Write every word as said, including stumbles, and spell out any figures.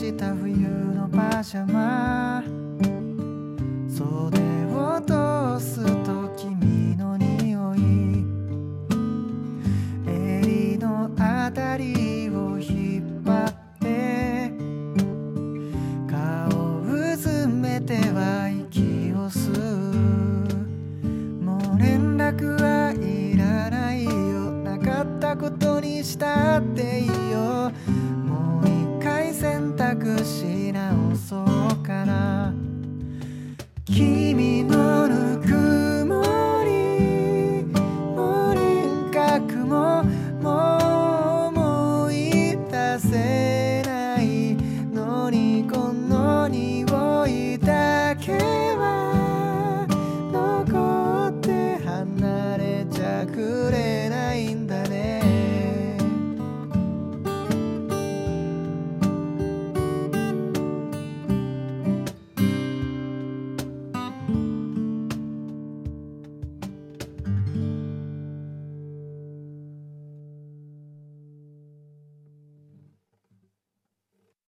した冬のパジャマ、袖を通すと君の匂い、襟のあたりを引っ張って顔うずめては息を吸う。もう連絡はいらないよ、なかったことにしたっていいよ。もう一回選択し